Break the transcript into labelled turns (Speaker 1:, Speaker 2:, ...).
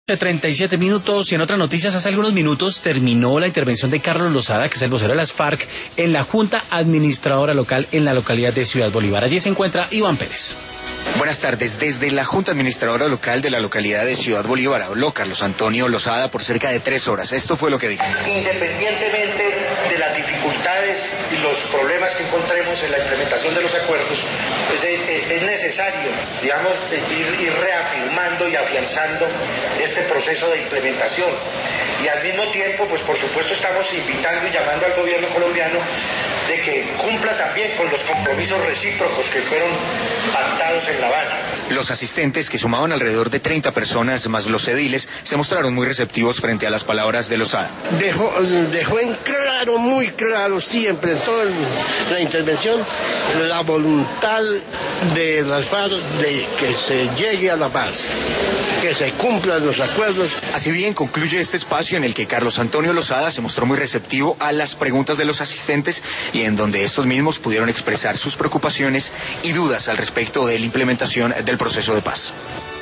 Speaker 1: 37 minutos y en otras noticias, hace algunos minutos terminó la intervención de Carlos Losada, que es el vocero de las FARC, en la Junta Administradora Local en la localidad de Ciudad Bolívar. Allí se encuentra Iván Pérez.
Speaker 2: Buenas tardes. Desde la Junta Administradora Local de la localidad de Ciudad Bolívar habló Carlos Antonio Losada por cerca de 3 horas. Esto fue lo que dijo.
Speaker 3: Independientemente de las dificultades y los problemas que encontremos en la implementación de los acuerdos, pues es necesario, digamos, ir reafirmando y afianzando este proceso de implementación. Y al mismo tiempo, pues por supuesto estamos invitando y llamando al gobierno colombiano de que cumpla también con los compromisos recíprocos que fueron pactados en La Habana.
Speaker 2: Los asistentes, que sumaban alrededor de 30 personas, más los ediles, se mostraron muy receptivos frente a las palabras de Losada.
Speaker 4: Dejó en claro, muy claro, siempre en toda la intervención, la voluntad de las FARC de que se llegue a la paz, que se cumplan los acuerdos.
Speaker 2: Así bien, concluye este espacio en el que Carlos Antonio Losada se mostró muy receptivo a las preguntas de los asistentes y en donde estos mismos pudieron expresar sus preocupaciones y dudas al respecto de la implementación del proceso de paz.